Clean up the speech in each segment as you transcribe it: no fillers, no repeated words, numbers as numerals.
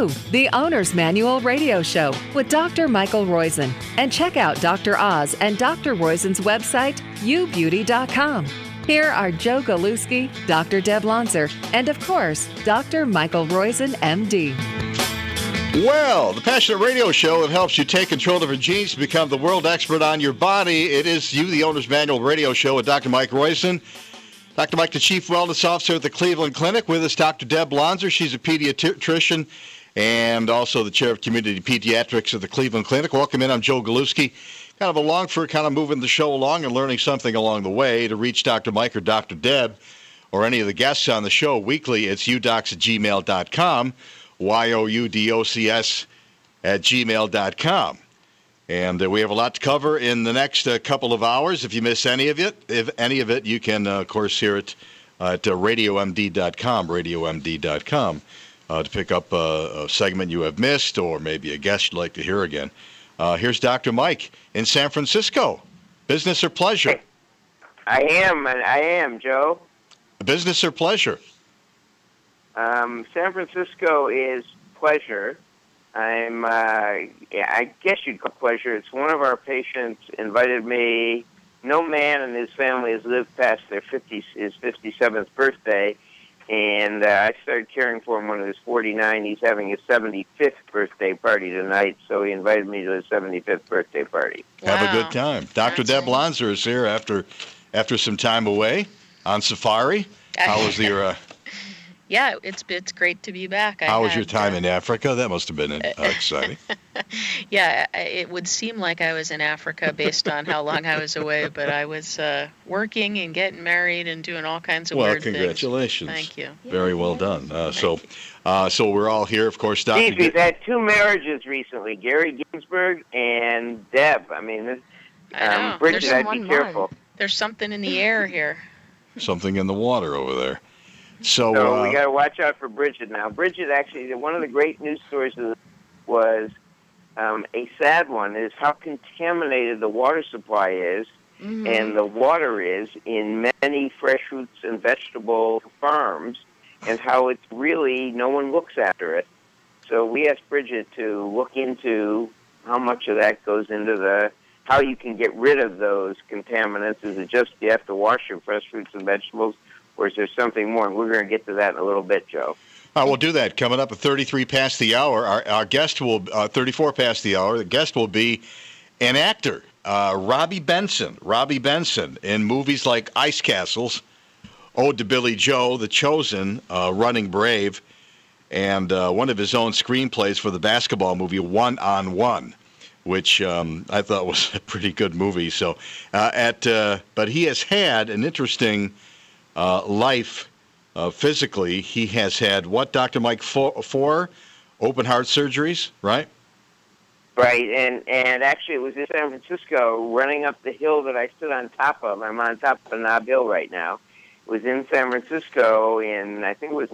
to The Owner's Manual Radio Show with Dr. Michael Roizen. And check out Dr. Oz and Dr. Roizen's website, youbeauty.com. Here are Joe Galuski, Dr. Deb Lonzer, and of course, Dr. Michael Roizen, MD. Well, the Passionate Radio Show that helps you take control of your genes to become the world expert on your body. It is You, the Owner's Manual Radio Show with Dr. Mike Roizen. Dr. Mike, the Chief Wellness Officer at the Cleveland Clinic. With us, Dr. Deb Lonzer. She's a pediatrician and also the Chair of Community Pediatrics at the Cleveland Clinic. Welcome in. I'm Joe Galuski. Kind of along for kind of moving the show along and learning something along the way. To reach Dr. Mike or Dr. Deb or any of the guests on the show weekly, it's udocs@gmail.com, youdocs@gmail.com. And we have a lot to cover in the next couple of hours. If you miss any of it, you can, of course, hear it at radiomd.com, radiomd.com, to pick up a segment you have missed or maybe a guest you'd like to hear again. Here's Dr. Mike in San Francisco. Business or pleasure? I am, Joe. Business or pleasure? San Francisco is pleasure. I guess you'd call pleasure. It's one of our patients invited me. No man in his family has lived past his 57th birthday, and I started caring for him when he was 49. He's having his 75th birthday party tonight, so he invited me to his 75th birthday party. Wow. Have a good time. Dr. Deb Lonzer is here after some time away on safari. How was your... Yeah, it's great to be back. How was your time in Africa? That must have been exciting. Yeah, it would seem like I was in Africa based on how long I was away, but I was working and getting married and doing all kinds of weird things. Well, congratulations. Thank you. Very well done. So we're all here, of course. Dr. Geez, we've had two marriages recently, Gary Ginsberg and Deb. I mean, Bridget, I'd be careful. There's something in the air here. Something in the water over there. So we got to watch out for Bridget now. Bridget, actually, one of the great news stories was a sad one, is how contaminated the water supply is and the water is in many fresh fruits and vegetable farms, and how it's really, no one looks after it. So we asked Bridget to look into how much of that goes into how you can get rid of those contaminants. Is it just you have to wash your fresh fruits and vegetables, or is there something more? And we're going to get to that in a little bit, Joe. We'll do that coming up at 33 past the hour. Our guest will 34 past the hour. The guest will be an actor, Robbie Benson. Robbie Benson in movies like Ice Castles, Ode to Billy Joe, The Chosen, Running Brave, and one of his own screenplays for the basketball movie One on One, which I thought was a pretty good movie. So, but he has had an interesting life physically. He has had what, Dr. Mike, four open heart surgeries, right? Right, and actually it was in San Francisco, running up the hill that I stood on top of. I'm on top of Nob Hill right now. It was in San Francisco in, I think it was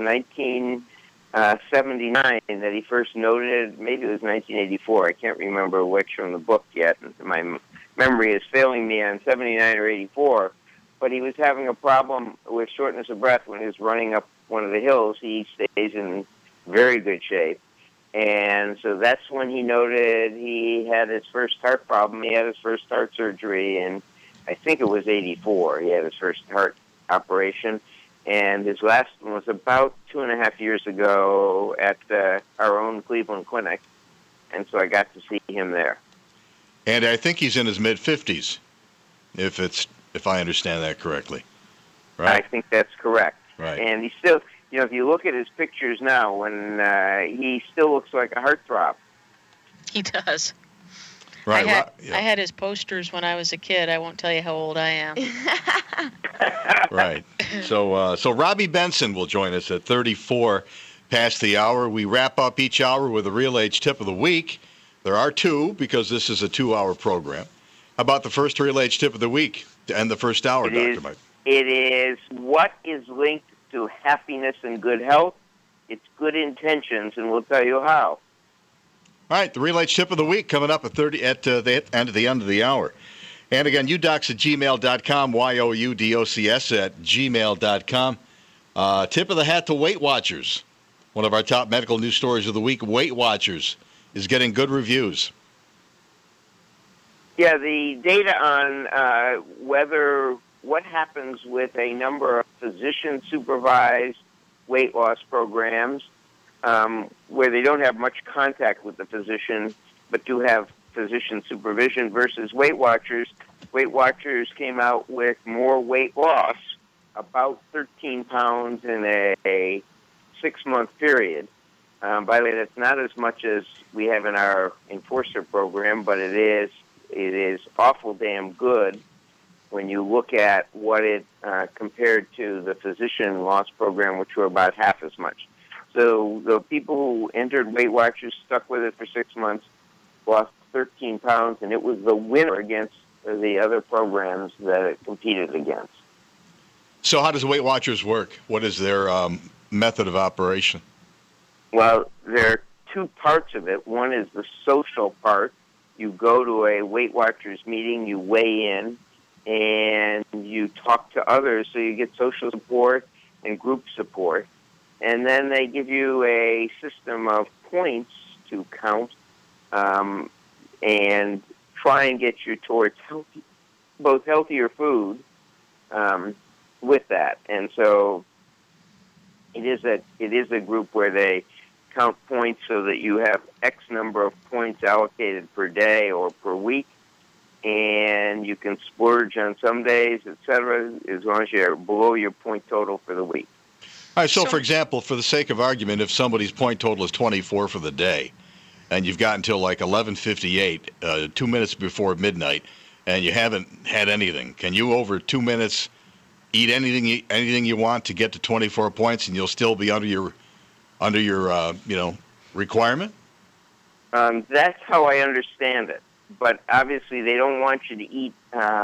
1979 that he first noted, maybe it was 1984, I can't remember which from the book yet. My memory is failing me on 79 or 84. But he was having a problem with shortness of breath when he was running up one of the hills. He stays in very good shape. And so that's when he noted he had his first heart problem. He had his first heart surgery, and I think it was 84. He had his first heart operation. And his last one was about 2.5 years ago at our own Cleveland Clinic. And so I got to see him there. And I think he's in his mid-50s, if I understand that correctly, right? I think that's correct. Right. And he still, if you look at his pictures now, when he still looks like a heartthrob. He does. Right. I had his posters when I was a kid. I won't tell you how old I am. Right. So Robbie Benson will join us at 34 past the hour. We wrap up each hour with a Real Age Tip of the Week. There are two because this is a 2-hour program. How about the first Real Age Tip of the Week to end the first hour, Dr. Mike? It is what is linked to happiness and good health. It's good intentions, and we'll tell you how. All right, the Real Age Tip of the Week coming up at the end of the hour. And again, udocs@gmail.com, youdocs@gmail.com. Tip of the hat to Weight Watchers. one of our top medical news stories of the week, Weight Watchers is getting good reviews. Yeah, the data on what happens with a number of physician-supervised weight loss programs where they don't have much contact with the physician but do have physician supervision versus Weight Watchers. Weight Watchers came out with more weight loss, about 13 pounds in a 6-month period. By the way, that's not as much as we have in our Enforcer program, but it is awful damn good when you look at what it compared to the physician loss program, which were about half as much. So the people who entered Weight Watchers stuck with it for 6 months, lost 13 pounds, and it was the winner against the other programs that it competed against. So how does Weight Watchers work? What is their method of operation? Well, there are two parts of it. One is the social part. You go to a Weight Watchers meeting, you weigh in, and you talk to others, so you get social support and group support. And then they give you a system of points to count and try and get you towards both healthier food with that. And so it is a group where they count points so that you have X number of points allocated per day or per week, and you can splurge on some days, etc., as long as you're below your point total for the week. All right, so for example, for the sake of argument, if somebody's point total is 24 for the day, and you've got until like 11:58, 2 minutes before midnight, and you haven't had anything, can you over 2 minutes eat anything you want to get to 24 points, and you'll still be under your requirement? That's how I understand it. But obviously, they don't want you to eat.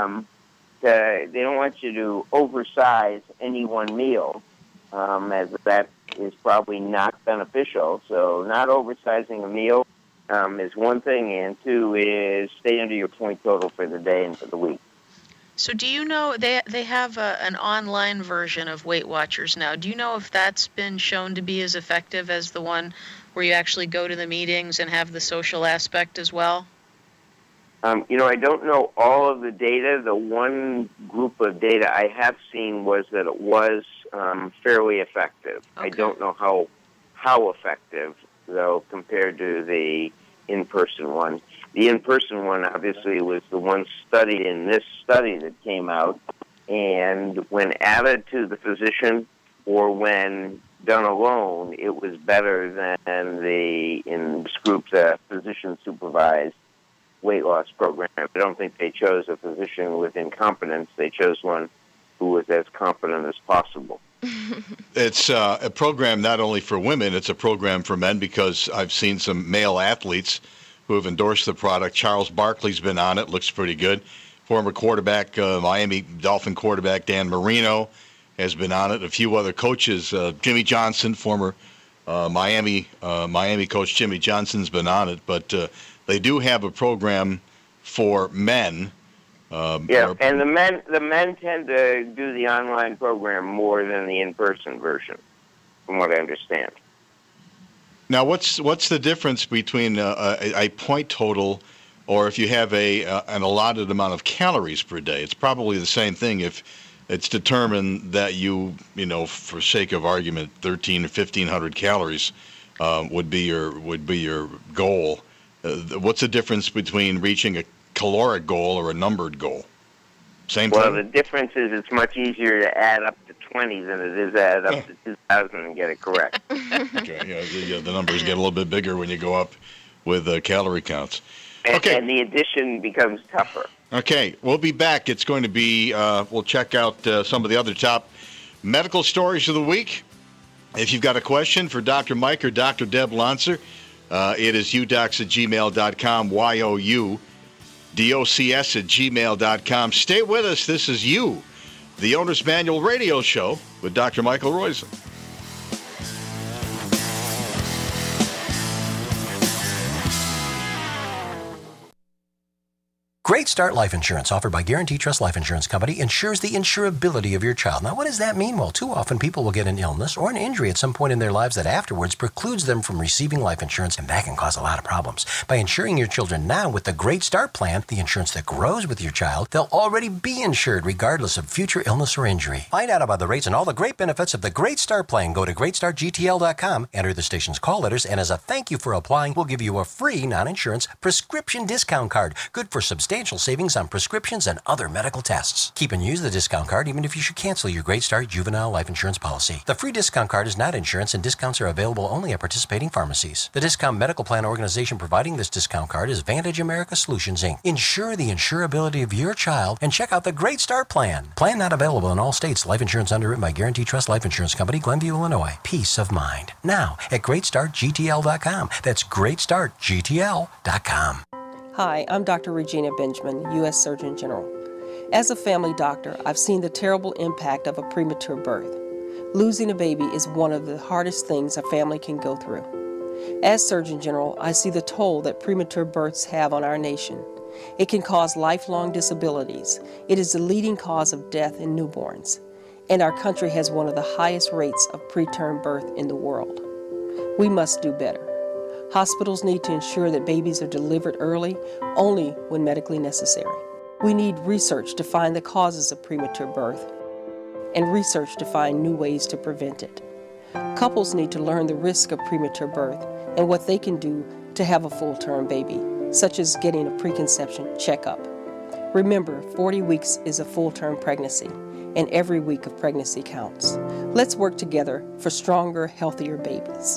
They don't want you to oversize any one meal, as that is probably not beneficial. So, not oversizing a meal is one thing, and two is stay under your point total for the day and for the week. So do you know, they have an online version of Weight Watchers now. Do you know if that's been shown to be as effective as the one where you actually go to the meetings and have the social aspect as well? I don't know all of the data. The one group of data I have seen was that it was fairly effective. Okay. I don't know how effective, though, compared to the in-person one. The in-person one, obviously, was the one studied in this study that came out, and when added to the physician or when done alone, it was better than in this group, the physician-supervised weight loss program. I don't think they chose a physician with incompetence. They chose one who was as competent as possible. It's a program not only for women, it's a program for men, because I've seen some male athletes who have endorsed the product. Charles Barkley's been on it, looks pretty good. Former quarterback, Miami Dolphin quarterback Dan Marino has been on it. A few other coaches, Jimmy Johnson, former Miami coach Jimmy Johnson's been on it. But they do have a program for men. And the men tend to do the online program more than the in-person version, from what I understand. Now, what's the difference between a point total, or if you have an allotted amount of calories per day? It's probably the same thing if it's determined that you for sake of argument, 1,300 or 1,500 calories would be your goal. What's the difference between reaching a caloric goal or a numbered goal? Same thing? Well, the difference is it's much easier to add up to 20 than it is to add up to 2,000 and get it correct. Okay, the numbers get a little bit bigger when you go up with calorie counts. And the addition becomes tougher. Okay, we'll be back. It's going to be, we'll check out some of the other top medical stories of the week. If you've got a question for Dr. Mike or Dr. Deb Lancer, it is udocs@gmail.com, youdocs@gmail.com. Stay with us. This is You, the Owner's Manual Radio Show with Dr. Michael Roizen. Great Start Life Insurance, offered by Guarantee Trust Life Insurance Company, ensures the insurability of your child. Now, what does that mean? Well, too often people will get an illness or an injury at some point in their lives that afterwards precludes them from receiving life insurance, and that can cause a lot of problems. By insuring your children now with the Great Start Plan, the insurance that grows with your child, they'll already be insured regardless of future illness or injury. Find out about the rates and all the great benefits of the Great Start Plan. Go to greatstartgtl.com, enter the station's call letters, and as a thank you for applying, we'll give you a free non-insurance prescription discount card, good for substantial savings on prescriptions and other medical tests. Keep and use the discount card even if you should cancel your Great Start Juvenile Life Insurance policy. The free discount card is not insurance, and discounts are available only at participating pharmacies. The discount medical plan organization providing this discount card is Vantage America Solutions, Inc. Ensure the insurability of your child and check out the Great Start Plan. Plan not available in all states. Life insurance underwritten by Guarantee Trust Life Insurance Company, Glenview, Illinois. Peace of mind. Now at GreatStartGTL.com. That's GreatStartGTL.com. Hi, I'm Dr. Regina Benjamin, U.S. Surgeon General. As a family doctor, I've seen the terrible impact of a premature birth. Losing a baby is one of the hardest things a family can go through. As Surgeon General, I see the toll that premature births have on our nation. It can cause lifelong disabilities. It is the leading cause of death in newborns. And our country has one of the highest rates of preterm birth in the world. We must do better. Hospitals need to ensure that babies are delivered early, only when medically necessary. We need research to find the causes of premature birth and research to find new ways to prevent it. Couples need to learn the risk of premature birth and what they can do to have a full-term baby, such as getting a preconception checkup. Remember, 40 weeks is a full-term pregnancy, and every week of pregnancy counts. Let's work together for stronger, healthier babies.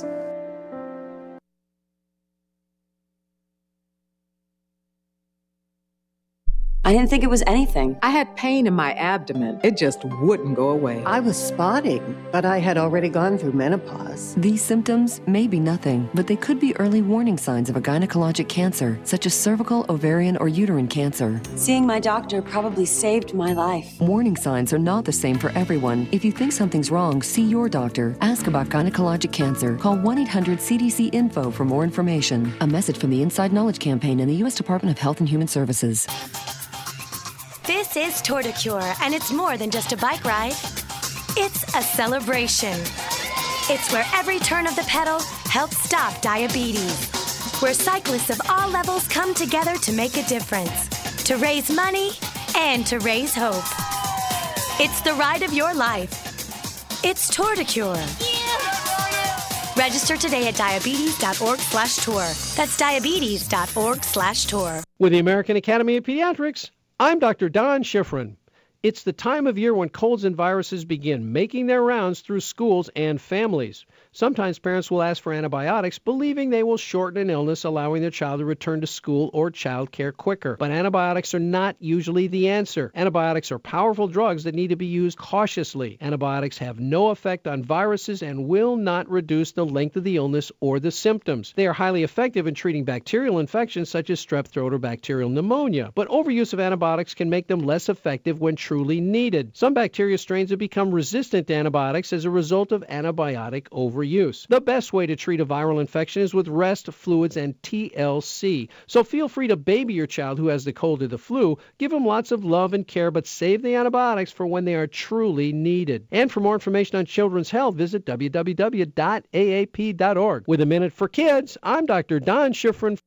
I didn't think it was anything. I had pain in my abdomen. It just wouldn't go away. I was spotting, but I had already gone through menopause. These symptoms may be nothing, but they could be early warning signs of a gynecologic cancer, such as cervical, ovarian, or uterine cancer. Seeing my doctor probably saved my life. Warning signs are not the same for everyone. If you think something's wrong, see your doctor. Ask about gynecologic cancer. Call 1-800-CDC-INFO for more information. A message from the Inside Knowledge Campaign and the U.S. Department of Health and Human Services. This is Tour de Cure, and it's more than just a bike ride. It's a celebration. It's where every turn of the pedal helps stop diabetes. Where cyclists of all levels come together to make a difference. To raise money and to raise hope. It's the ride of your life. It's Tour de Cure. Yeah. Register today at diabetes.org/tour. That's diabetes.org/tour. With the American Academy of Pediatrics, I'm Dr. Don Schifrin. It's the time of year when colds and viruses begin making their rounds through schools and families. Sometimes parents will ask for antibiotics, believing they will shorten an illness, allowing their child to return to school or child care quicker. But antibiotics are not usually the answer. Antibiotics are powerful drugs that need to be used cautiously. Antibiotics have no effect on viruses and will not reduce the length of the illness or the symptoms. They are highly effective in treating bacterial infections such as strep throat or bacterial pneumonia. But overuse of antibiotics can make them less effective when truly needed. Some bacteria strains have become resistant to antibiotics as a result of antibiotic overuse. The best way to treat a viral infection is with rest, fluids, and TLC. So feel free to baby your child who has the cold or the flu. Give them lots of love and care, but save the antibiotics for when they are truly needed. And for more information on children's health, visit www.aap.org. With a Minute for Kids, I'm Dr. Don Schifrin.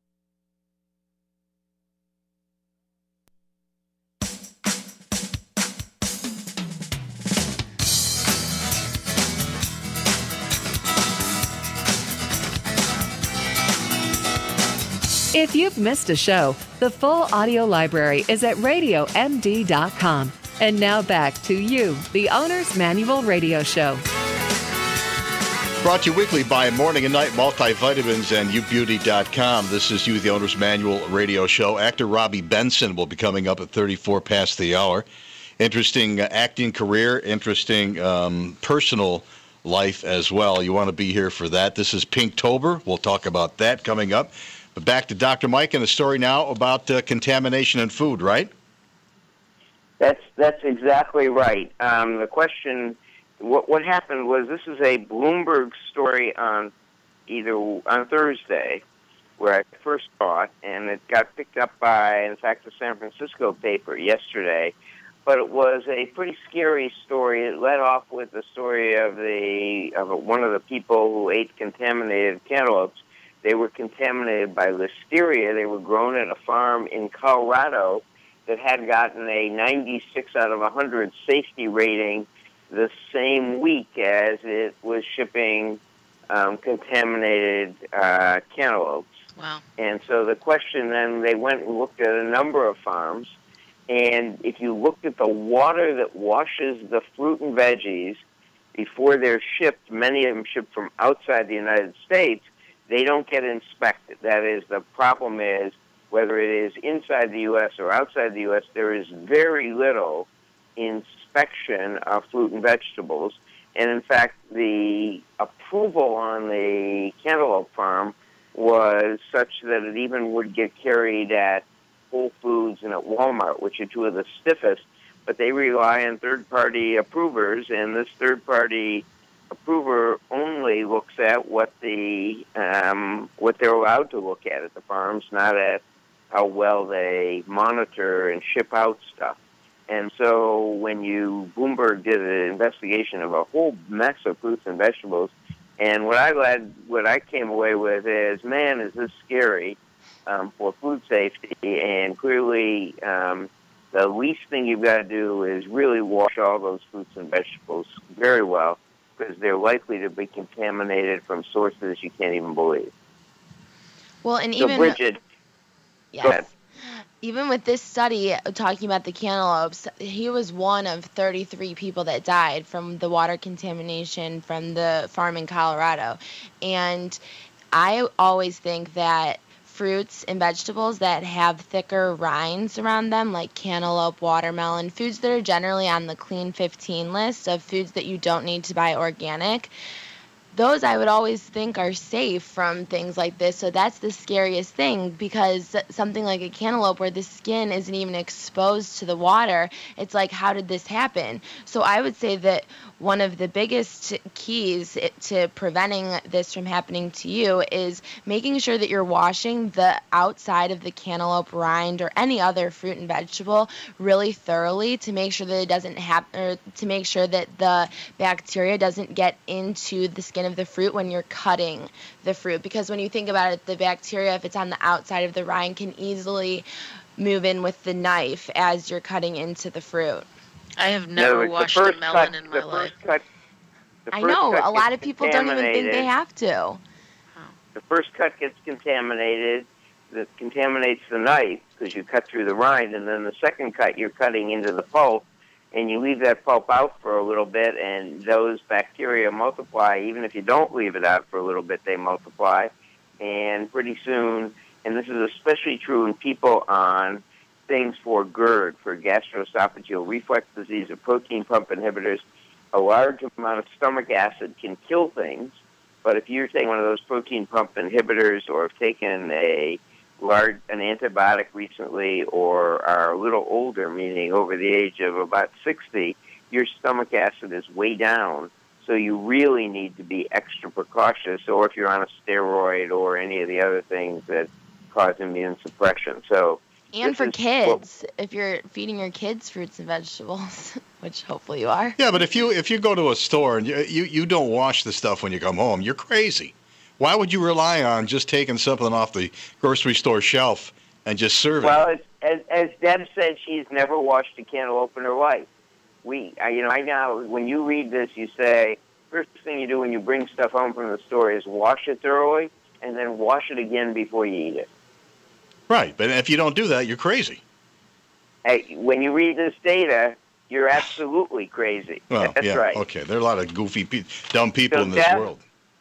If you've missed a show, the full audio library is at RadioMD.com. And now back to you, the Owner's Manual Radio Show. Brought to you weekly by Morning and Night Multivitamins and YouBeauty.com. This is You, the Owner's Manual Radio Show. Actor Robbie Benson will be coming up at 34 past the hour. Interesting acting career, interesting personal life as well. You want to be here for that. This is Pinktober. We'll talk about that coming up. But back to Dr. Mike and a story now about contamination in food, right? That's exactly right. The question, what happened was, this is a Bloomberg story on Thursday, where I first saw it, and it got picked up by, in fact, the San Francisco paper yesterday. But it was a pretty scary story. It led off with the story of one of the people who ate contaminated cantaloupes. They were contaminated by listeria. They were grown at a farm in Colorado that had gotten a 96 out of 100 safety rating the same week as it was shipping contaminated cantaloupes. Wow. And so the question then, they went and looked at a number of farms, and if you looked at the water that washes the fruit and veggies before they're shipped, many of them shipped from outside the United States, they don't get inspected. That is, the problem is, whether it is inside the U.S. or outside the U.S., there is very little inspection of fruit and vegetables. And in fact, the approval on the cantaloupe farm was such that it even would get carried at Whole Foods and at Walmart, which are two of the stiffest, but they rely on third-party approvers, and this third-party approver only looks at what they're allowed to look at the farms, not at how well they monitor and ship out stuff. And so when Bloomberg did an investigation of a whole mess of fruits and vegetables, and what I came away with is, man, is this scary for food safety, and clearly the least thing you've got to do is really wash all those fruits and vegetables very well, because they're likely to be contaminated from sources you can't even believe. Well, and so even Bridget, yes. Go ahead. Even with this study talking about the cantaloupes, he was one of 33 people that died from the water contamination from the farm in Colorado. And I always think that fruits and vegetables that have thicker rinds around them, like cantaloupe, watermelon, foods that are generally on the Clean 15 list of foods that you don't need to buy organic, those I would always think are safe from things like this. So that's the scariest thing, because something like a cantaloupe where the skin isn't even exposed to the water, it's like, how did this happen? So I would say that one of the biggest keys to preventing this from happening to you is making sure that you're washing the outside of the cantaloupe rind or any other fruit and vegetable really thoroughly to make sure that it doesn't happen, or to make sure that the bacteria doesn't get into the skin of the fruit when you're cutting the fruit. Because when you think about it, the bacteria, if it's on the outside of the rind, can easily move in with the knife as you're cutting into the fruit. I have never washed a melon in my life. I know, a lot of people don't even think they have to. The first cut gets contaminated, that contaminates the knife because you cut through the rind, and then the second cut you're cutting into the pulp, and you leave that pulp out for a little bit, and those bacteria multiply. Even if you don't leave it out for a little bit, they multiply, and pretty soon, and this is especially true in people on things for GERD, for gastroesophageal reflux disease, or protein pump inhibitors. A large amount of stomach acid can kill things, but if you're taking one of those protein pump inhibitors, or have taken an antibiotic recently, or are a little older, meaning over the age of about 60, your stomach acid is way down. So you really need to be extra precautious, or if you're on a steroid or any of the other things that cause immune suppression. And for kids, if you're feeding your kids fruits and vegetables, which hopefully you are. Yeah, but if you go to a store and you don't wash the stuff when you come home, you're crazy. Why would you rely on just taking something off the grocery store shelf and just serving? Well, as Deb said, she's never washed a cantaloupe in her life. I know when you read this, you say, first thing you do when you bring stuff home from the store is wash it thoroughly, and then wash it again before you eat it. Right, but if you don't do that, you're crazy. Hey, when you read this data, you're absolutely crazy. Well, That's yeah, right. Okay, there are a lot of goofy, dumb people in this world.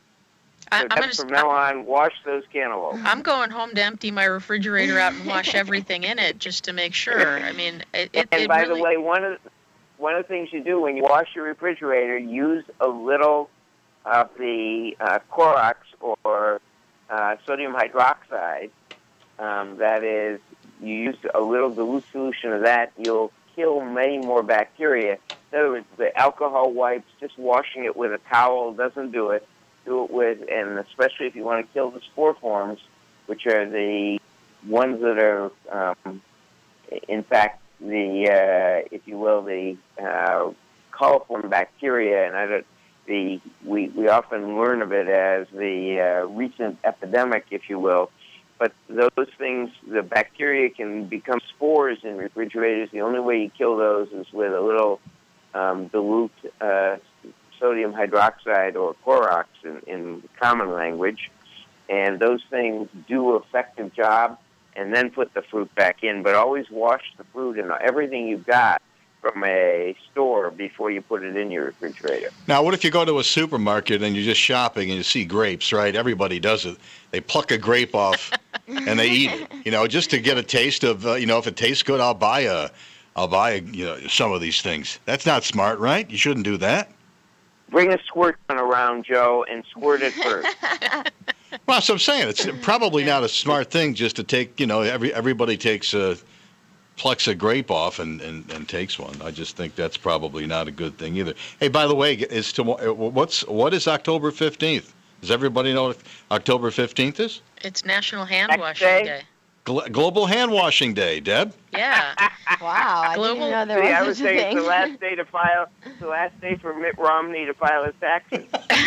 From now on, wash those cantaloupes. I'm going home to empty my refrigerator out and wash everything in it just to make sure. I mean, by the way, one of the things you do when you wash your refrigerator, use a little of the Clorox or sodium hydroxide. That is, you use a little dilute solution of that, you'll kill many more bacteria. In other words, the alcohol wipes, just washing it with a towel doesn't do it. Do it with, and especially if you want to kill the spore forms, which are the ones that are, in fact, if you will, the coliform bacteria, and we often learn of it as the recent epidemic, if you will. But those things, the bacteria can become spores in refrigerators. The only way you kill those is with a little dilute sodium hydroxide, or Clorox in common language. And those things do an effective job, and then put the fruit back in. But always wash the fruit and everything you've got from a store before you put it in your refrigerator. Now, what if you go to a supermarket and you're just shopping and you see grapes, right? Everybody does it. They pluck a grape off and they eat it, just to get a taste of, if it tastes good, I'll buy some of these things. That's not smart, right? You shouldn't do that. Bring a squirt gun around, Joe, and squirt it first. Well, so I'm saying it's probably not a smart thing just to take, everybody plucks a grape off and takes one. I just think that's probably not a good thing either. Hey, by the way, what is October 15th? Does everybody know what October 15th is? It's National Hand Washing Day. Global Hand Washing Day, Deb. Yeah. Wow. I didn't know there was I would such a say thing. it's the last day for Mitt Romney to file his taxes.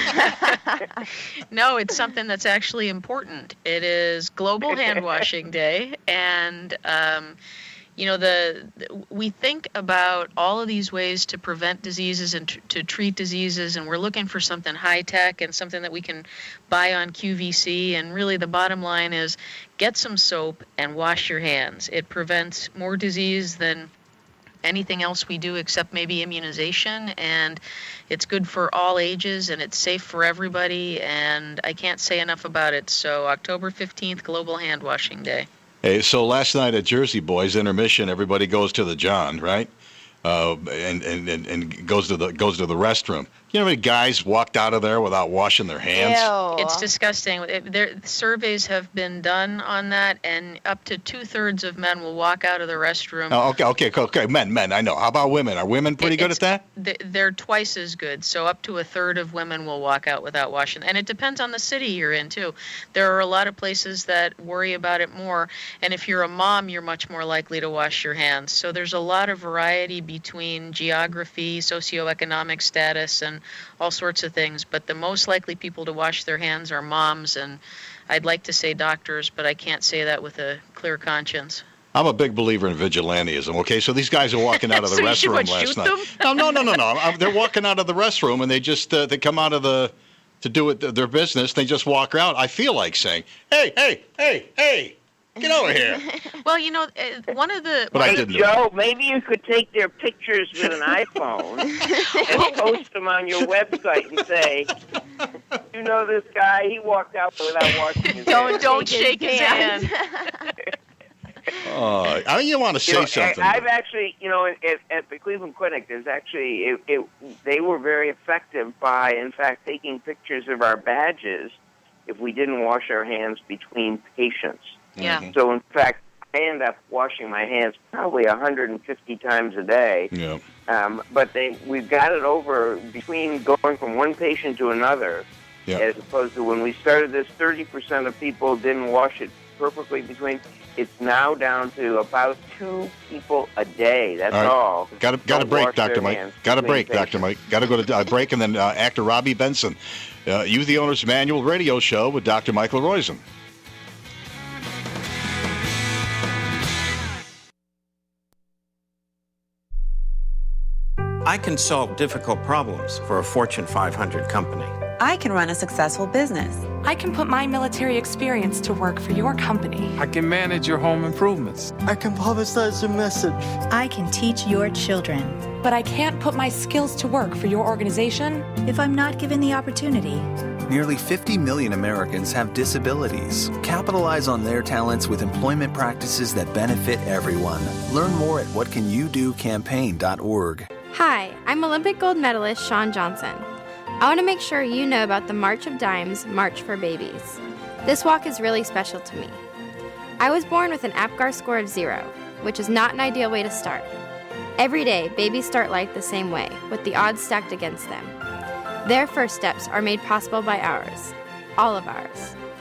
No, it's something that's actually important. It is Global Hand Washing Day, and we think about all of these ways to prevent diseases and to treat diseases, and we're looking for something high tech and something that we can buy on QVC. And really, the bottom line is get some soap and wash your hands. It prevents more disease than anything else we do, except maybe immunization, and it's good for all ages, and it's safe for everybody, and I can't say enough about it. So October 15th, Global Hand Washing Day. Hey, so last night at Jersey Boys intermission, everybody goes to the John, right? And goes to the restroom. You know how many guys walked out of there without washing their hands? Ew. It's disgusting. Surveys have been done on that, and up to 2/3 of men will walk out of the restroom. Oh, okay. Men, I know. How about women? Are women pretty good at that? They're twice as good. So up to 1/3 of women will walk out without washing. And it depends on the city you're in, too. There are a lot of places that worry about it more. And if you're a mom, you're much more likely to wash your hands. So there's a lot of variety between geography, socioeconomic status, and all sorts of things. But the most likely people to wash their hands are moms, and I'd like to say doctors, but I can't say that with a clear conscience. I'm a big believer in vigilantism, okay? So these guys are walking out of the restroom last night. No. They're walking out of the restroom, and they just they come out of to do their business. They just walk out. I feel like saying, hey, get over here. Well, one of the... But I didn't. Joe, maybe you could take their pictures with an iPhone and post them on your website and say, you know this guy, he walked out without washing his hands. Don't shake his hand. I mean, you want to say something. I've actually, at the Cleveland Clinic, there's actually, they were very effective by, in fact, taking pictures of our badges if we didn't wash our hands between patients. Yeah. So, in fact, I end up washing my hands probably 150 times a day. Yeah. But we've got it over between going from one patient to another, as opposed to when we started this, 30% of people didn't wash it perfectly between. It's now down to about 2 people a day. That's all. Got a break, Dr. Mike. Got a break, Dr. Mike. Got to go to a break, and then actor Robbie Benson, You the Owner's Manual radio show with Dr. Michael Roizen. I can solve difficult problems for a Fortune 500 company. I can run a successful business. I can put my military experience to work for your company. I can manage your home improvements. I can publicize your message. I can teach your children. But I can't put my skills to work for your organization if I'm not given the opportunity. Nearly 50 million Americans have disabilities. Capitalize on their talents with employment practices that benefit everyone. Learn more at whatcanyoudocampaign.org. Hi, I'm Olympic gold medalist Shawn Johnson. I want to make sure you know about the March of Dimes March for Babies. This walk is really special to me. I was born with an APGAR score of 0, which is not an ideal way to start. Every day, babies start life the same way, with the odds stacked against them. Their first steps are made possible by ours, all of ours.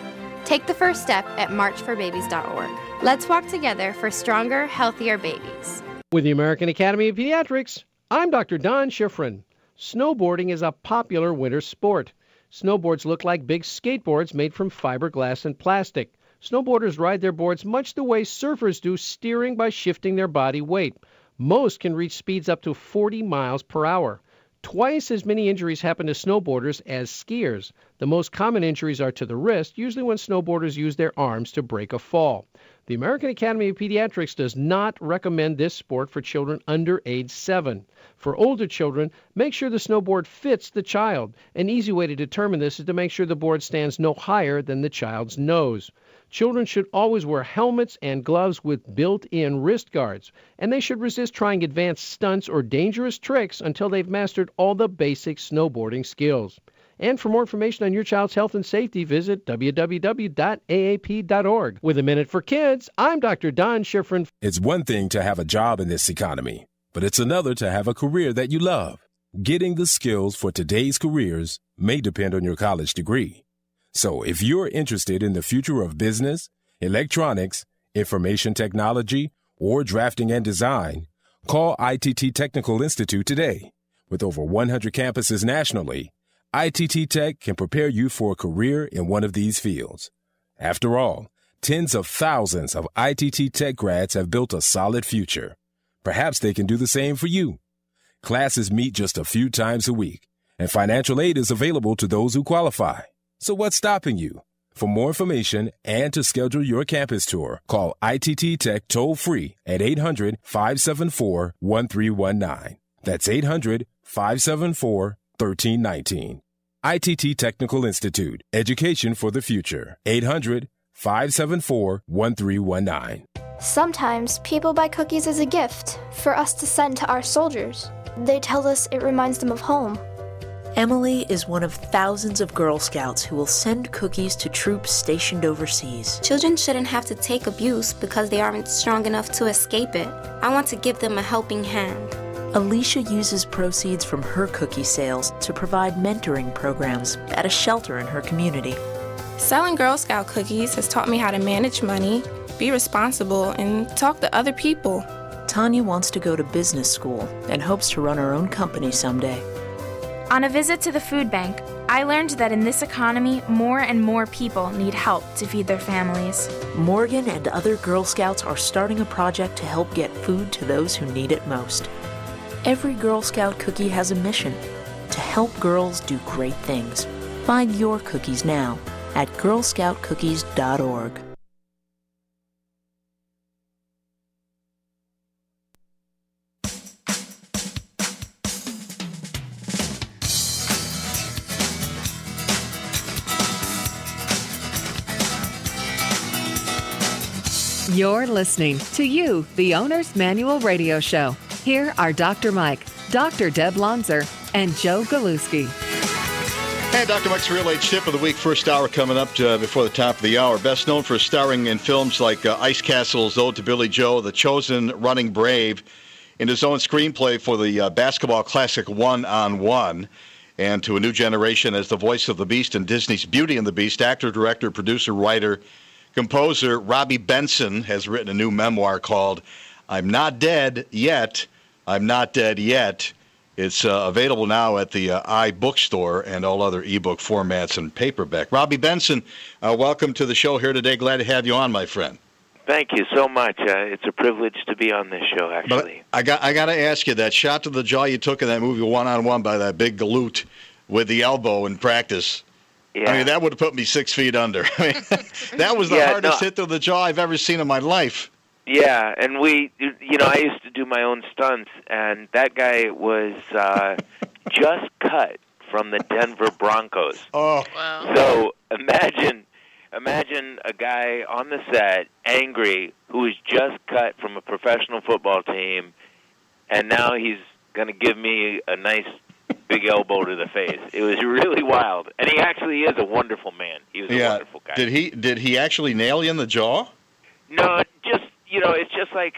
Take the first step at marchforbabies.org. Let's walk together for stronger, healthier babies. With the American Academy of Pediatrics, I'm Dr. Don Schifrin. Snowboarding is a popular winter sport. Snowboards look like big skateboards made from fiberglass and plastic. Snowboarders ride their boards much the way surfers do, steering by shifting their body weight. Most can reach speeds up to 40 miles per hour. Twice as many injuries happen to snowboarders as skiers. The most common injuries are to the wrist, usually when snowboarders use their arms to break a fall. The American Academy of Pediatrics does not recommend this sport for children under age 7. For older children, make sure the snowboard fits the child. An easy way to determine this is to make sure the board stands no higher than the child's nose. Children should always wear helmets and gloves with built-in wrist guards, and they should resist trying advanced stunts or dangerous tricks until they've mastered all the basic snowboarding skills. And for more information on your child's health and safety, visit www.aap.org. With a Minute for Kids, I'm Dr. Don Schifrin. It's one thing to have a job in this economy, but it's another to have a career that you love. Getting the skills for today's careers may depend on your college degree. So if you're interested in the future of business, electronics, information technology, or drafting and design, call ITT Technical Institute today. With over 100 campuses nationally, ITT Tech can prepare you for a career in one of these fields. After all, tens of thousands of ITT Tech grads have built a solid future. Perhaps they can do the same for you. Classes meet just a few times a week, and financial aid is available to those who qualify. So what's stopping you? For more information and to schedule your campus tour, call ITT Tech toll-free at 800-574-1319. That's 800-574-1319. ITT Technical Institute, education for the future. 800-574-1319. Sometimes people buy cookies as a gift for us to send to our soldiers. They tell us it reminds them of home. Emily is one of thousands of Girl Scouts who will send cookies to troops stationed overseas. Children shouldn't have to take abuse because they aren't strong enough to escape it. I want to give them a helping hand. Alicia uses proceeds from her cookie sales to provide mentoring programs at a shelter in her community. Selling Girl Scout cookies has taught me how to manage money, be responsible, and talk to other people. Tanya wants to go to business school and hopes to run her own company someday. On a visit to the food bank, I learned that in this economy, more and more people need help to feed their families. Morgan and other Girl Scouts are starting a project to help get food to those who need it most. Every Girl Scout cookie has a mission: to help girls do great things. Find your cookies now at girlscoutcookies.org. You're listening to You, the Owner's Manual Radio Show. Here are Dr. Mike, Dr. Deb Lonzer, and Joe Galuski. And Dr. Mike's Real Age Tip of the Week, first hour coming up before the top of the hour. Best known for starring in films like Ice Castle's Ode to Billy Joe, The Chosen, Running Brave, in his own screenplay for the basketball classic One on One, and to a new generation as the voice of the Beast in Disney's Beauty and the Beast, actor, director, producer, writer, composer Robbie Benson has written a new memoir called I'm Not Dead Yet, I'm Not Dead Yet. It's available now at the iBookstore and all other ebook formats and paperback. Robbie Benson, welcome to the show here today. Glad to have you on, my friend. Thank you so much. It's a privilege to be on this show, actually. But I got to ask you, that shot to the jaw you took in that movie One on One by that big galoot with the elbow in practice, yeah. I mean, that would have put me 6 feet under. I mean, that was the hardest hit to the jaw I've ever seen in my life. Yeah, and I used to do my own stunts, and that guy was just cut from the Denver Broncos. Oh, wow. So imagine a guy on the set, angry, who was just cut from a professional football team, and now he's going to give me a nice big elbow to the face. It was really wild, and he actually is a wonderful man. He was a wonderful guy. Did he actually nail you in the jaw? No, just it's just like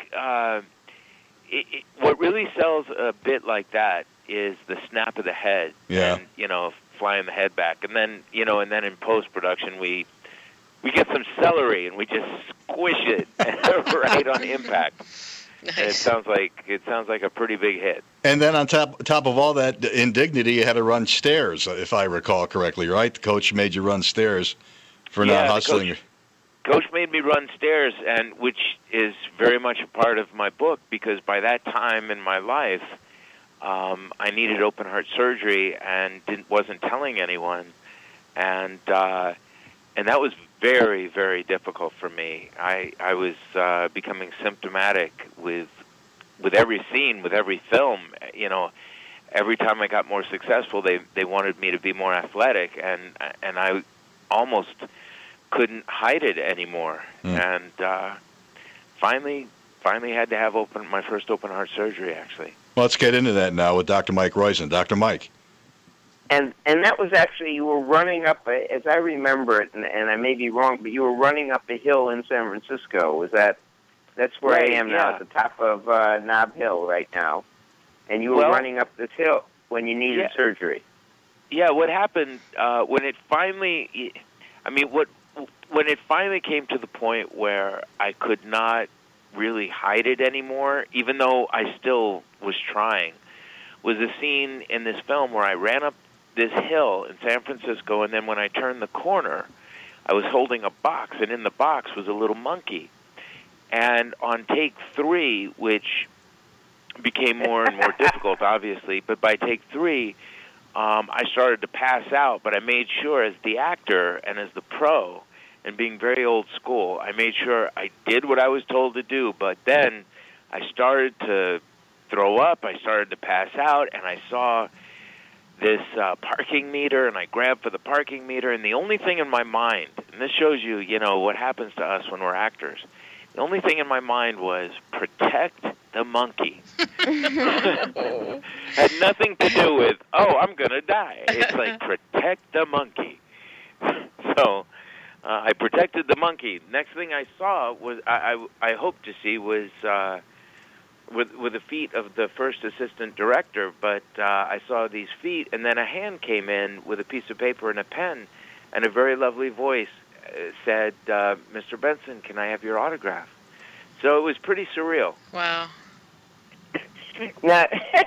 what really sells a bit like that is the snap of the head, yeah, and flying the head back, and then in post production we we get some celery and we just squish it right on impact. Nice. And it sounds like a pretty big hit. And then on top of all that indignity, you had to run stairs, if I recall correctly, right? The coach made you run stairs for not hustling. Coach made me run stairs, and which is very much a part of my book, because by that time in my life, I needed open heart surgery and wasn't telling anyone, and that was very, very difficult for me. I was becoming symptomatic with every scene, with every film. You know, every time I got more successful, they wanted me to be more athletic, and I almost couldn't hide it anymore. And finally had to have my first open heart surgery, actually. Well, let's get into that now with Dr. Mike Roizen. Dr. Mike. And that was actually, you were running up, as I remember it, and I may be wrong, but you were running up a hill in San Francisco. That's where I am now, at the top of Nob Hill right now. And you were running up this hill when you needed surgery. Yeah, what happened when it finally, when it finally came to the point where I could not really hide it anymore, even though I still was trying, was a scene in this film where I ran up this hill in San Francisco, and then when I turned the corner, I was holding a box, and in the box was a little monkey. And on take 3, which became more and more difficult, obviously, but by take 3, I started to pass out, but I made sure as the actor and as the pro, and being very old school, I made sure I did what I was told to do, but then I started to throw up, I started to pass out, and I saw this parking meter, and I grabbed for the parking meter, and the only thing in my mind, and this shows you, what happens to us when we're actors, the only thing in my mind was protect the monkey. Had nothing to do with, I'm going to die. It's like protect the monkey. So I protected the monkey. Next thing I saw was, I hoped to see was with the feet of the first assistant director, but I saw these feet, and then a hand came in with a piece of paper and a pen, and a very lovely voice said, Mr. Benson, can I have your autograph? So it was pretty surreal. Wow. Now,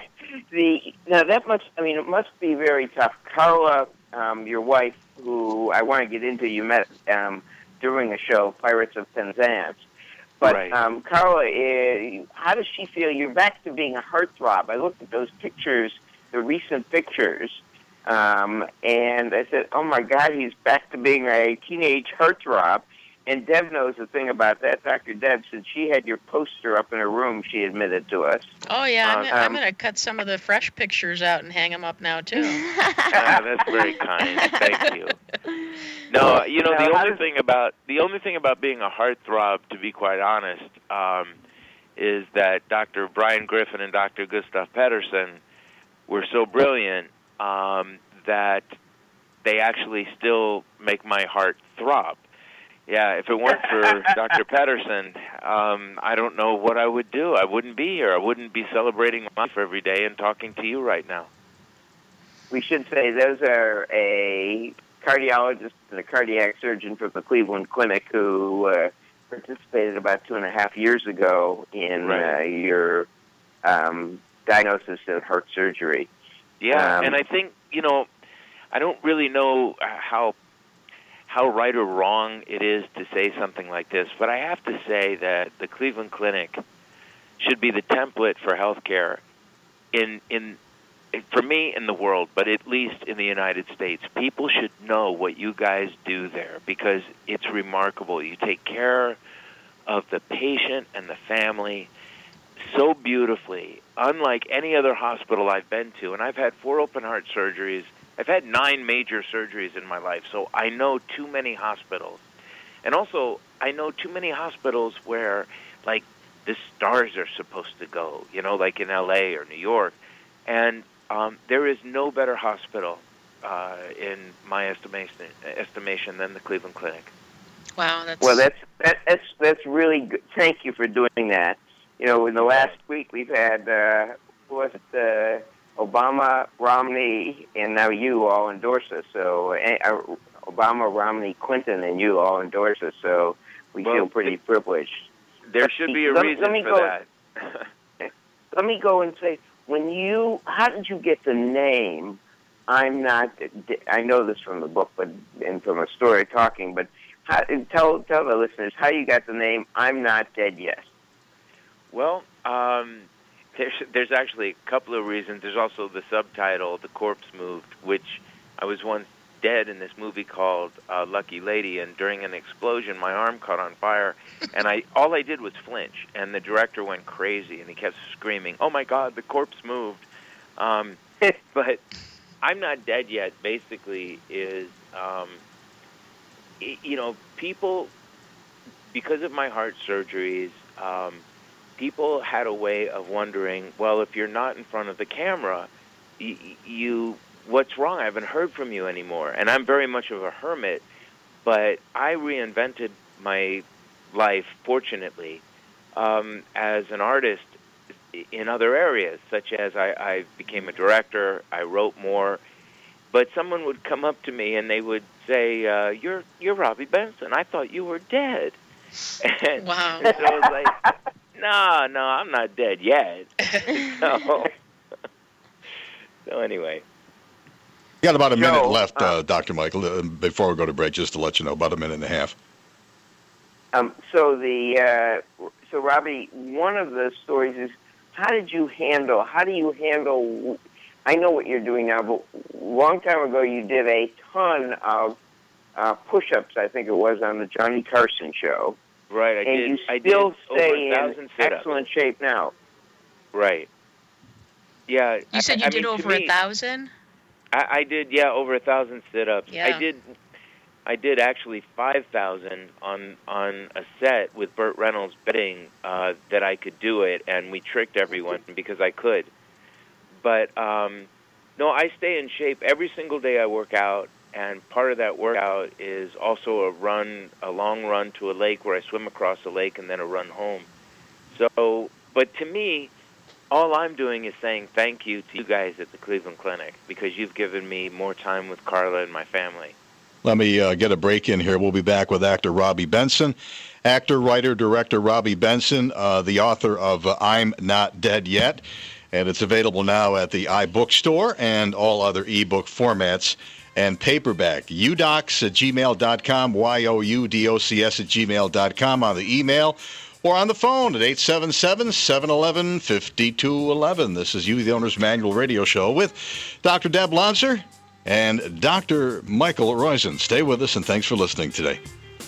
it must be very tough. Carla, your wife, who I want to get into, you met during a show, Pirates of Penzance. But right. Carla, how does she feel? You're back to being a heartthrob. I looked at those pictures, the recent pictures, and I said, oh, my God, he's back to being a teenage heartthrob. And Deb knows the thing about that. Dr. Deb, since she had your poster up in her room, she admitted to us. Oh, yeah, I'm going to cut some of the fresh pictures out and hang them up now, too. That's very kind. Thank you. No, the only thing about being a heartthrob, to be quite honest, is that Dr. Brian Griffin and Dr. Gustav Pedersen were so brilliant that they actually still make my heart throb. Yeah, if it weren't for Dr. Pedersen, I don't know what I would do. I wouldn't be here. I wouldn't be celebrating life every day and talking to you right now. We should say those are a cardiologist and a cardiac surgeon from the Cleveland Clinic who participated about 2.5 years ago in your diagnosis of heart surgery. Yeah, and I think, I don't really know how right or wrong it is to say something like this, but I have to say that the Cleveland Clinic should be the template for healthcare for me in the world, but at least in the United States. People should know what you guys do there because it's remarkable. You take care of the patient and the family so beautifully, unlike any other hospital I've been to, and I've had 4 open heart surgeries. I've had 9 major surgeries in my life, so I know too many hospitals. And also, I know too many hospitals where, like, the stars are supposed to go, like in L.A. or New York. And there is no better hospital, in my estimation, than the Cleveland Clinic. Wow, that's really good. Thank you for doing that. In the last week we've had, Obama, Romney, and now you all endorse us. So Obama, Romney, Clinton, and you all endorse us, so we feel pretty privileged. There should be a reason for that. Let me go and say, how did you get the name? I know this from the book, and from a story talking, but tell the listeners how you got the name I'm Not Dead Yet. Well, there's actually a couple of reasons. There's also the subtitle, The Corpse Moved, which I was once dead in this movie called Lucky Lady, and during an explosion, my arm caught on fire, and all I did was flinch, and the director went crazy, and he kept screaming, "Oh my God, the corpse moved!" But I'm Not Dead Yet basically is, people, because of my heart surgeries, people had a way of wondering, well, if you're not in front of the camera, what's wrong? I haven't heard from you anymore. And I'm very much of a hermit, but I reinvented my life, fortunately, as an artist in other areas, such as I became a director, I wrote more. But someone would come up to me and they would say, you're Robbie Benson. I thought you were dead. And wow. So I was like, no, I'm not dead yet. So anyway. We got about a minute left, Dr. Michael, before we go to break, just to let you know, about a minute and a half. So Robbie, one of the stories is, how do you handle, I know what you're doing now, but a long time ago you did a ton of push-ups, I think it was, on the Johnny Carson show. Right, and you still stay in excellent shape now. Right. Yeah. You said you did over 1,000? I did, over 1,000 sit-ups. Yeah. I did actually 5,000 on a set with Burt Reynolds betting that I could do it, and we tricked everyone because I could. But no, I stay in shape every single day. I work out, and part of that workout is also a long run to a lake where I swim across the lake and then a run home. So, but to me, all I'm doing is saying thank you to you guys at the Cleveland Clinic because you've given me more time with Carla and my family. Let me get a break in here. We'll be back with actor Robbie Benson. Actor, writer, director Robbie Benson, the author of I'm Not Dead Yet. And it's available now at the iBookstore and all other ebook formats and paperback. udocs@gmail.com, youdocs@gmail.com on the email or on the phone at 877-711-5211. This is You, the Owner's Manual Radio Show with Dr. Deb Lonser and Dr. Michael Roizen. Stay with us, and thanks for listening today.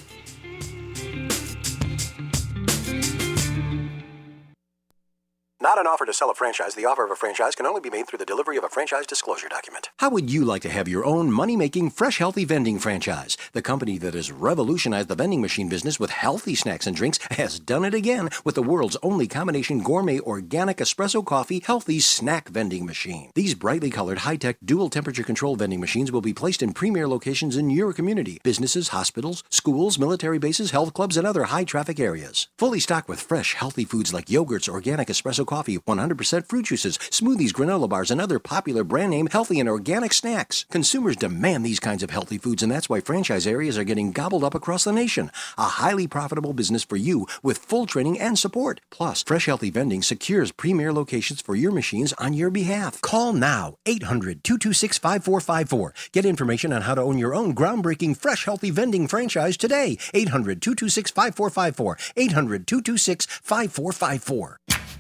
Not an offer to sell a franchise. The offer of a franchise can only be made through the delivery of a franchise disclosure document. How would you like to have your own money-making, fresh, healthy vending franchise? The company that has revolutionized the vending machine business with healthy snacks and drinks has done it again with the world's only combination gourmet organic espresso coffee healthy snack vending machine. These brightly colored, high-tech, dual temperature control vending machines will be placed in premier locations in your community: businesses, hospitals, schools, military bases, health clubs, and other high-traffic areas. Fully stocked with fresh, healthy foods like yogurts, organic espresso coffee, 100% fruit juices, smoothies, granola bars, and other popular brand name healthy and organic snacks. Consumers demand these kinds of healthy foods, and that's why franchise areas are getting gobbled up across the nation. A highly profitable business for you with full training and support. Plus, Fresh Healthy Vending secures premier locations for your machines on your behalf. Call now, 800-226-5454. Get information on how to own your own groundbreaking Fresh Healthy Vending franchise today. 800-226-5454. 800-226-5454.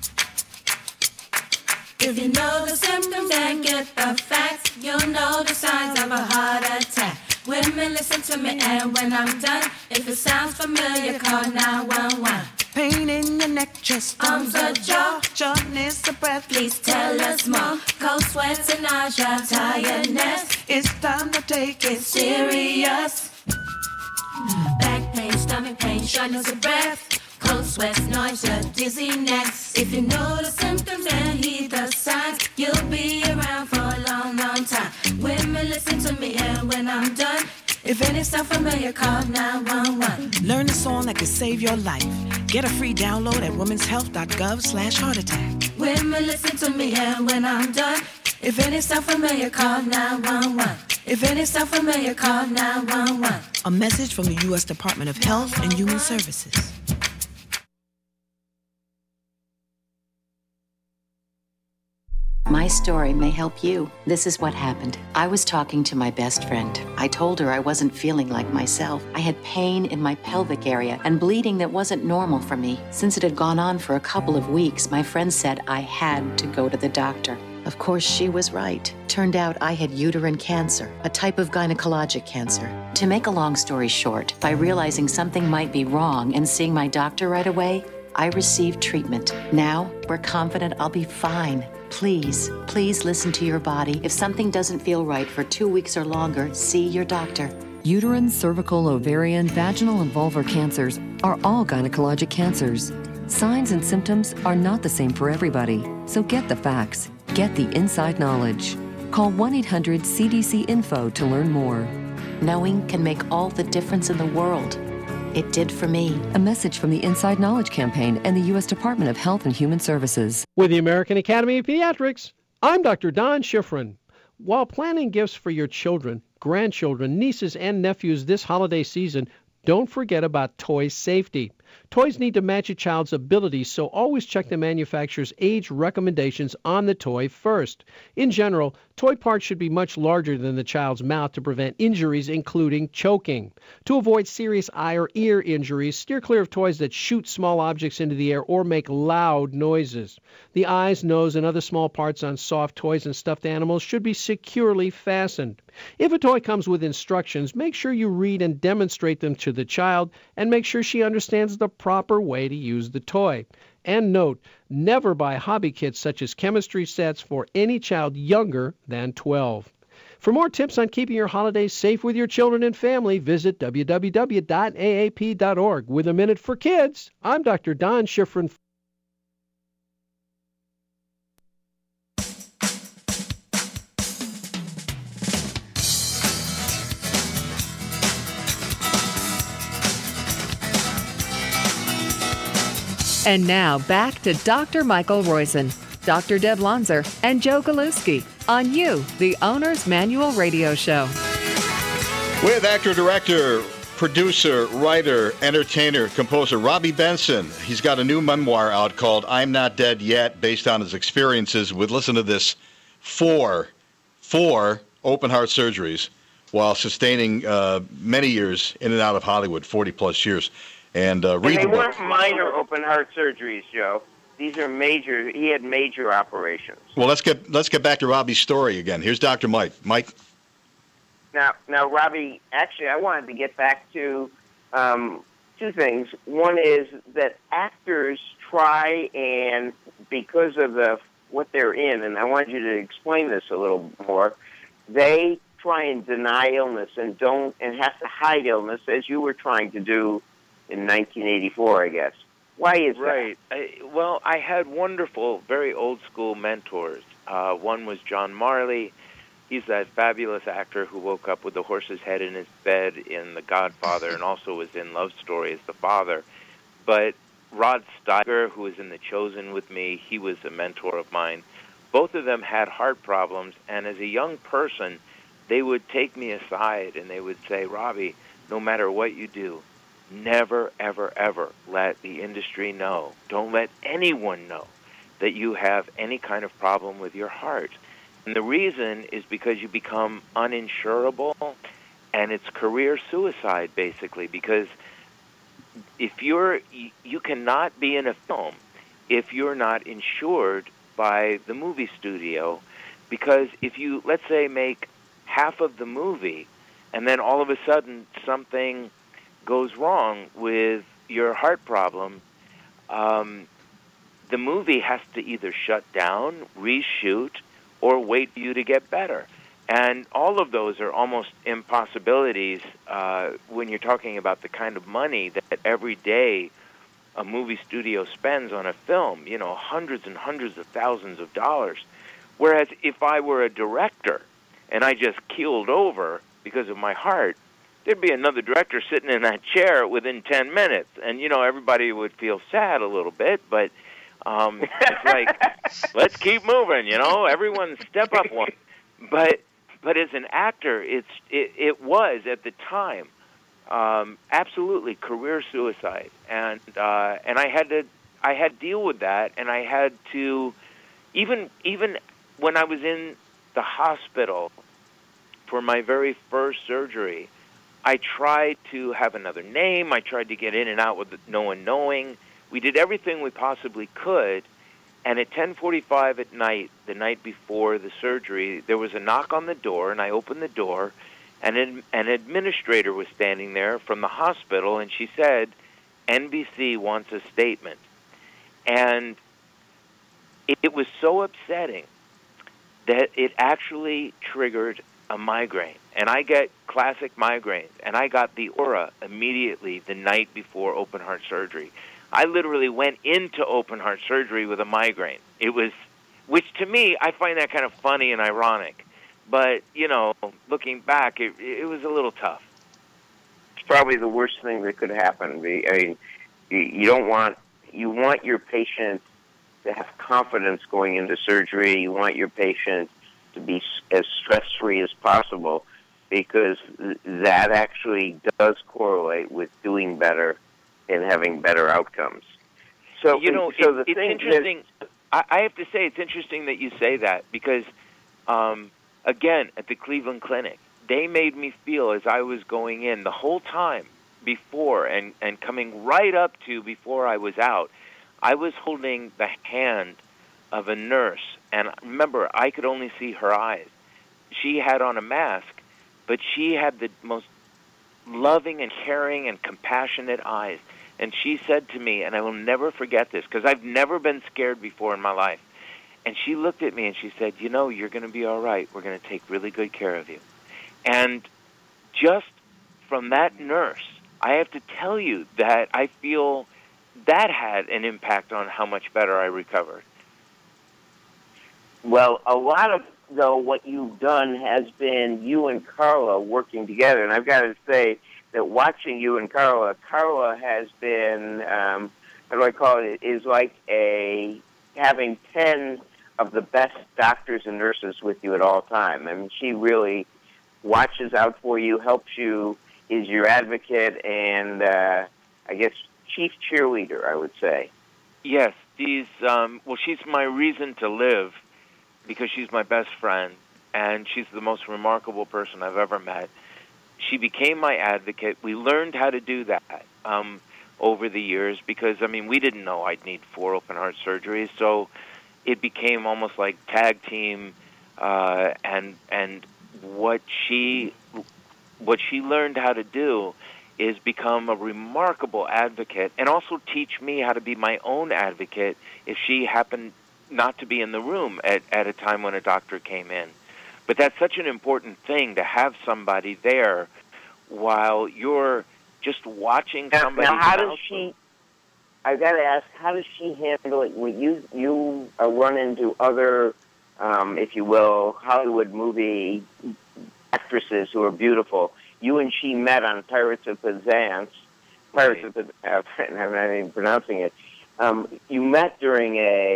If you know the symptoms and get the facts, you'll know the signs of a heart attack. Women, listen to me, and when I'm done, if it sounds familiar, call 911. Pain in your neck, chest, arms or jaw, shortness of breath. Please tell us more. Cold sweats and nausea, tiredness. It's time to take it serious. Back pain, stomach pain, shortness of breath. Cold sweats, nausea, dizziness. If you know the symptoms and heed the signs, you'll be around for a long, long time. Women, listen to me, and when I'm done, if any sound familiar, call 911. Learn a song that could save your life. Get a free download at womenshealth.gov/heartattack. Women, listen to me, and when I'm done, if any sound familiar, call 911. If any sound familiar, call 911. A message from the U.S. Department of Health and Human Services. My story may help you. This is what happened. I was talking to my best friend. I told her I wasn't feeling like myself. I had pain in my pelvic area and bleeding that wasn't normal for me. Since it had gone on for a couple of weeks, my friend said I had to go to the doctor. Of course, she was right. Turned out I had uterine cancer, a type of gynecologic cancer. To make a long story short, by realizing something might be wrong and seeing my doctor right away, I received treatment. Now, we're confident I'll be fine. Please listen to your body. If something doesn't feel right for 2 weeks or longer, see your doctor. Uterine, cervical, ovarian, vaginal, and vulvar cancers are all gynecologic cancers. Signs and symptoms are not the same for everybody, so get the facts. Get the inside knowledge. Call 1-800-CDC-INFO to learn more. Knowing can make all the difference in the world. It did for me. A message from the Inside Knowledge Campaign and the U.S. Department of Health and Human Services. With the American Academy of Pediatrics, I'm Dr. Don Schifrin. While planning gifts for your children, grandchildren, nieces, and nephews this holiday season, don't forget about toy safety. Toys need to match a child's abilities, so always check the manufacturer's age recommendations on the toy first. In general, toy parts should be much larger than the child's mouth to prevent injuries, including choking. To avoid serious eye or ear injuries, steer clear of toys that shoot small objects into the air or make loud noises. The eyes, nose, and other small parts on soft toys and stuffed animals should be securely fastened. If a toy comes with instructions, make sure you read and demonstrate them to the child, and make sure she understands the proper way to use the toy. And note, never buy hobby kits such as chemistry sets for any child younger than 12. For more tips on keeping your holidays safe with your children and family, visit www.aap.org. With a Minute for Kids, I'm Dr. Don Schifrin. And now back to Dr. Michael Roizen, Dr. Deb Lonzer, and Joe Galuski on You, the Owner's Manual Radio Show. With actor, director, producer, writer, entertainer, composer Robby Benson. He's got a new memoir out called I'm Not Dead Yet, based on his experiences with, listen to this, four open heart surgeries while sustaining many years in and out of Hollywood, 40-plus years. And read they the book. weren't minor open heart surgeries, Joe. These are major. He had major operations. Well, let's get back to Robby's story again. Here's Dr. Mike. Mike. Now, Robby. Actually, I wanted to get back to two things. One is that actors try, and because of what they're in, and I want you to explain this a little more. They try and deny illness and have to hide illness, as you were trying to do in 1984, I guess. Why is that? Right. I had wonderful, very old-school mentors. One was John Marley. He's that fabulous actor who woke up with a horse's head in his bed in The Godfather and also was in Love Story as the father. But Rod Steiger, who was in The Chosen with me, he was a mentor of mine. Both of them had heart problems, and as a young person, they would take me aside and they would say, Robby, no matter what you do, never, ever, ever let the industry know. Don't let anyone know that you have any kind of problem with your heart. And the reason is because you become uninsurable, and it's career suicide, basically, because if you cannot be in a film if you're not insured by the movie studio, because if you, let's say, make half of the movie, and then all of a sudden something goes wrong with your heart problem, the movie has to either shut down, reshoot, or wait for you to get better. And all of those are almost impossibilities when you're talking about the kind of money that every day a movie studio spends on a film, hundreds and hundreds of thousands of dollars. Whereas if I were a director and I just keeled over because of my heart, there'd be another director sitting in that chair within 10 minutes. And, everybody would feel sad a little bit, but it's like, let's keep moving, everyone step up one. But as an actor, it was at the time absolutely career suicide, and I had to deal with that, and I had to even when I was in the hospital for my very first surgery, I tried to have another name. I tried to get in and out with no one knowing. We did everything we possibly could. And at 10:45 at night, the night before the surgery, there was a knock on the door, and I opened the door, and an administrator was standing there from the hospital, and she said, "NBC wants a statement." And it was so upsetting that it actually triggered a migraine. And I get classic migraines, and I got the aura immediately the night before open heart surgery. I literally went into open heart surgery with a migraine. It was, which to me, I find that kind of funny and ironic. But, looking back, it was a little tough. It's probably the worst thing that could happen. I mean, you want your patient to have confidence going into surgery. You want your patient to be as stress-free as possible, because that actually does correlate with doing better and having better outcomes. So, it's interesting. I have to say, it's interesting that you say that, because, again, at the Cleveland Clinic, they made me feel as I was going in the whole time before and coming right up to before I was out, I was holding the hand of a nurse. And remember, I could only see her eyes. She had on a mask, but she had the most loving and caring and compassionate eyes. And she said to me, and I will never forget this, because I've never been scared before in my life. And she looked at me and she said, "You're going to be all right. We're going to take really good care of you." And just from that nurse, I have to tell you that I feel that had an impact on how much better I recovered. Well, a lot of, what you've done has been you and Carla working together. And I've got to say that watching you and Carla has been, how do I call it, is like having 10 of the best doctors and nurses with you at all time. I mean, she really watches out for you, helps you, is your advocate, and I guess chief cheerleader, I would say. Yes, she's my reason to live, because she's my best friend, and she's the most remarkable person I've ever met. She became my advocate. We learned how to do that over the years, because, we didn't know I'd need 4 open heart surgeries, so it became almost like tag team, and what she learned how to do is become a remarkable advocate, and also teach me how to be my own advocate if she happened not to be in the room at a time when a doctor came in. But that's such an important thing, to have somebody there while you're just watching somebody. Now, how does she? I've got to ask, how does she handle it when you run into other, if you will, Hollywood movie actresses who are beautiful? You and she met on Pirates of Penzance. I'm not even pronouncing it. You met during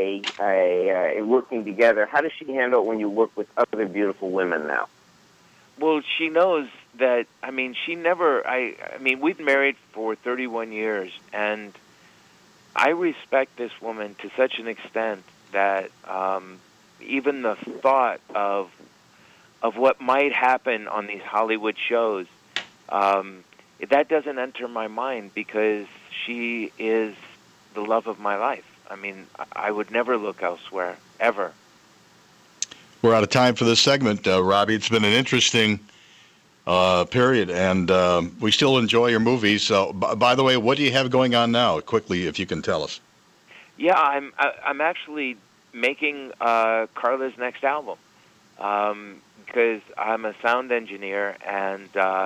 a working together. How does she handle it when you work with other beautiful women now? Well, she knows that, she never, we've been married for 31 years, and I respect this woman to such an extent that even the thought of what might happen on these Hollywood shows, that doesn't enter my mind, because she is the love of my life. I would never look elsewhere, ever. We're out of time for this segment, Robbie. It's been an interesting period, and we still enjoy your movies. So, by the way, what do you have going on now? Quickly, if you can tell us. Yeah, I'm actually making Carla's next album, because I'm a sound engineer, and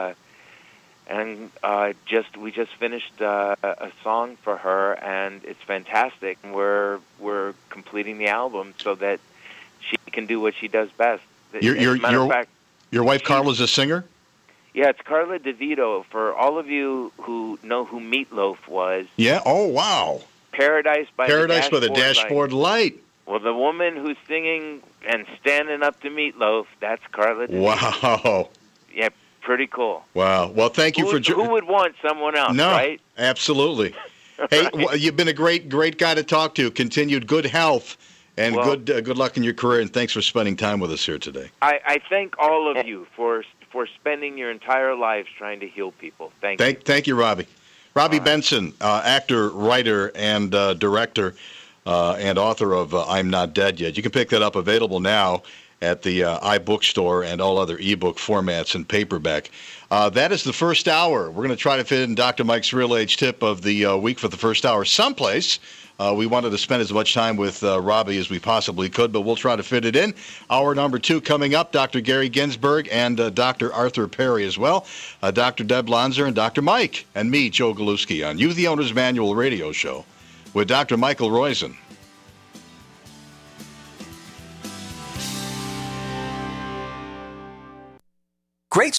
we just finished a song for her, and it's fantastic. And we're completing the album so that she can do what she does best. Your wife Carla's a singer? Yeah, it's Carla DeVito. For all of you who know who Meatloaf was. Yeah. Oh, wow. Paradise by the Dashboard Dashboard Light. Well, the woman who's singing and standing up to Meatloaf, that's Carla Devine. Wow. Yeah, pretty cool. Wow. Well, thank you for... Who would want someone else, no, right? Absolutely. Hey, you've been a great guy to talk to. Continued good health and good luck in your career, and thanks for spending time with us here today. I thank all of you for spending your entire lives trying to heal people. Thank you. Thank you, Robbie. Robbie Benson, actor, writer, and director, and author of I'm Not Dead Yet. You can pick that up, available now at the iBookstore and all other ebook formats and paperback. That is the first hour. We're going to try to fit in Dr. Mike's Real Age Tip of the week for the first hour someplace. We wanted to spend as much time with Robbie as we possibly could, but we'll try to fit it in. Hour number 2 coming up, Dr. Gary Ginsberg and Dr. Arthur Perry as well, Dr. Deb Lanzer and Dr. Mike, and me, Joe Galuski, on You, the Owner's Manual radio show with Dr. Michael Roizen.